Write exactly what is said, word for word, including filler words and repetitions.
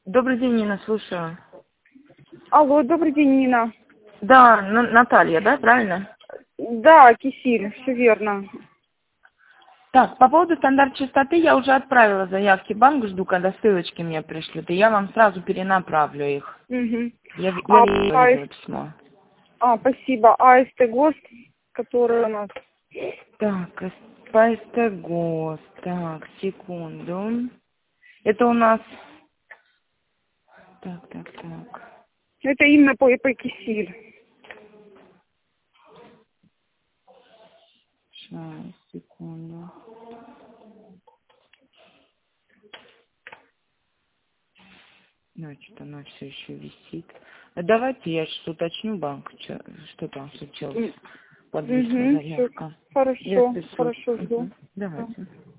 Добрый день, Нина, слушаю. Алло, добрый день, Нина. Да, Н- Наталья, да, правильно? Да, кисель, все верно. Так, по поводу стандарт частоты я уже отправила заявки в банк, жду, когда ссылочки мне пришлют, и я вам сразу перенаправлю их. Угу. Я, ви- я А, видела а, письмо. а, спасибо. А АСТ ГОСТ, который у нас... Так, СПСТ ГОС, так, секунду. Это у нас... Так, так, так. Это именно по ИП кисель. Сейчас, секунду. Ну, что-то она все еще висит. А давайте я сейчас уточню банк, что, что там случилось. Подвисла Угу, все заявка. Я хорошо, спешу. хорошо, жду. Мгм. Давайте.